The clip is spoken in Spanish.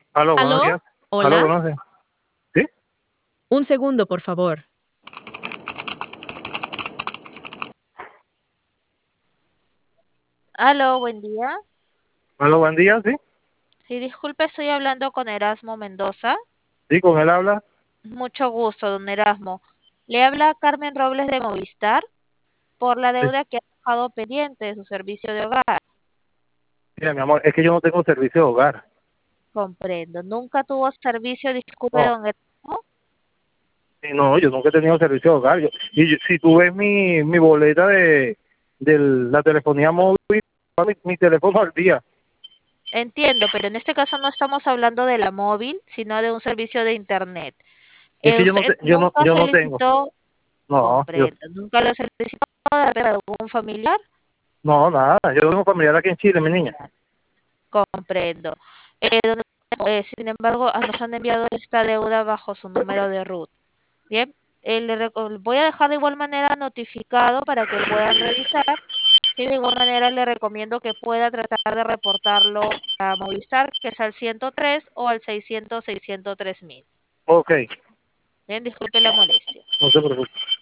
Aló, buenos ¿Aló? días. Aló, ¿Hola? buenos días. ¿Sí? Un segundo, por favor. Aló, buen día. Aló, buen día, sí. Sí, disculpe, estoy hablando con Erasmo Mendoza. Sí, con él habla. Mucho gusto, don Erasmo. Le habla Carmen Robles de Movistar por la Sí. deuda que ha dejado pendiente de su servicio de hogar. Mira, mi amor, es que yo no tengo servicio de hogar. Comprendo. ¿Nunca tuvo servicio? Disculpe, No, don Erasmo. no, yo nunca he tenido servicio de hogar. Si tú ves mi boleta de la telefonía móvil, mi teléfono al día. Entiendo, pero en este caso no estamos hablando de la móvil, sino de un servicio de Internet. Es que Usted nunca yo no tengo. solicitó, No, comprendo, nunca lo solicitó de algún familiar. no, nada. Yo tengo familiar aquí en Chile, mi niña. Comprendo. Don sin embargo, nos han enviado esta deuda bajo su número de RUT. Bien, voy a dejar de igual manera notificado para que lo puedan revisar. Y de igual manera le recomiendo que pueda tratar de reportarlo a Movistar, que es al 103 o al 600 603 mil. Ok, Bien, disculpe la molestia. no se preocupe.